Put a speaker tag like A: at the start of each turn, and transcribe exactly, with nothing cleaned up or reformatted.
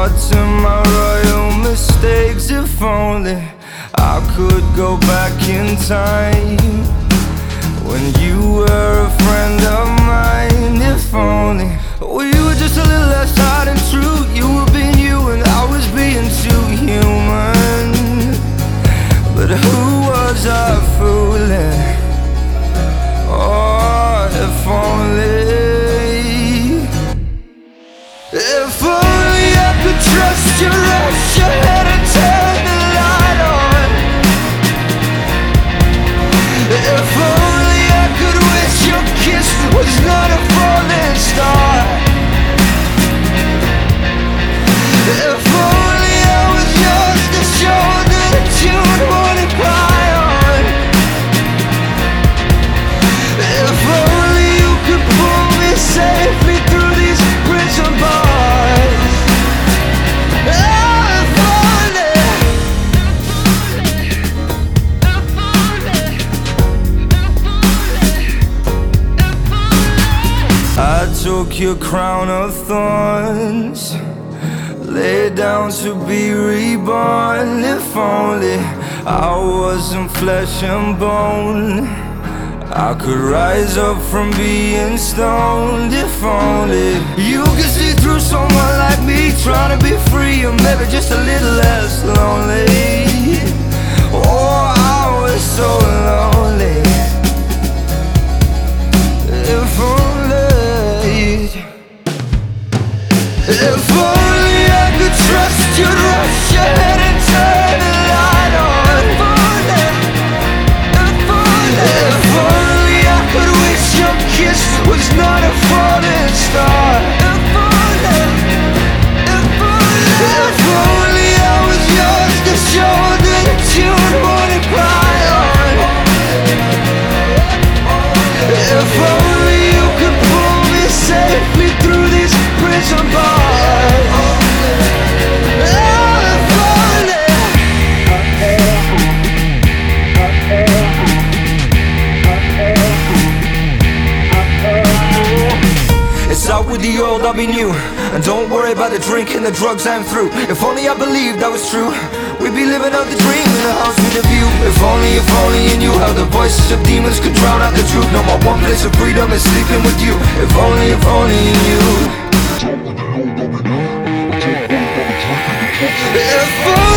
A: thoughts and my royal mistakes. If only I could go back in time, when you were a friend of mine. If only we were just a little less hard and true. You were being you and I was being too human. But who was I fooling? Oh, if only. If only I could trust you, rush ahead and turn the light on. If only I could wish your kiss was not a falling star. If only I was yours to shoulder that you would wanna cry on. If only you could pull me safely through these prison bars. Oh, if only. I took your crown of thorns, lay down to be reborn. If only I wasn't flesh and bone, I could rise up from being stoned. If only you could see through someone like me, trying to be free or maybe just a little less lonely. Oh, I was so lonely. If only. If only I could trust you'd rush ahead and turn the light on. If only, if only, if only I could wish your kiss was not a falling star. If only, if only, if only I was yours to shoulder that you would wanna cry on. If only you could pull me safely through these prison bars. Oh, if only. It's out with the old, I'll be new. And don't worry about the drink and the drugs I'm through. If only I believed that was true, we'd be living out the dream in a house with a view. If only, if only you knew how the voices of demons could drown out the truth. No more one place of freedom is sleeping with you. If only, if only you knew. If only